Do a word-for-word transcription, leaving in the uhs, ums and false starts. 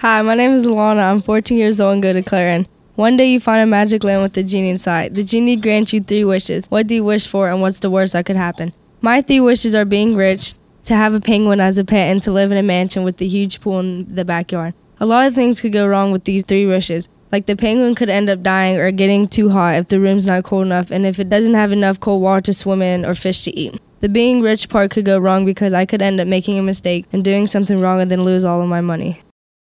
Hi, my name is Alana. I'm fourteen years old and go to Clarion. One day you find a magic lamp with a genie inside. The genie grants you three wishes. What do you wish for, and what's the worst that could happen? My three wishes are being rich, to have a penguin as a pet, and to live in a mansion with a huge pool in the backyard. A lot of things could go wrong with these three wishes. Like the penguin could end up dying or getting too hot if the room's not cold enough, and if it doesn't have enough cold water to swim in or fish to eat. The being rich part could go wrong because I could end up making a mistake and doing something wrong and then lose all of my money.